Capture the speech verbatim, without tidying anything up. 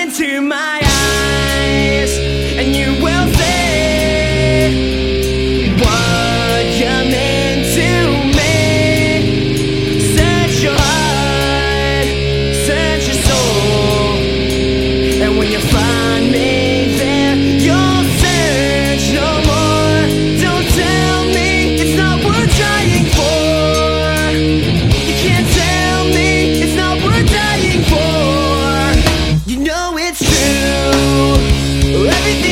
into my eyes, and you will say what you meant to me. Search your heart, search your soul, and when you find me there, you'll search no more. Don't tell me it's not worth trying for. You can't tell me it's not worth dying for. You know it's true, everything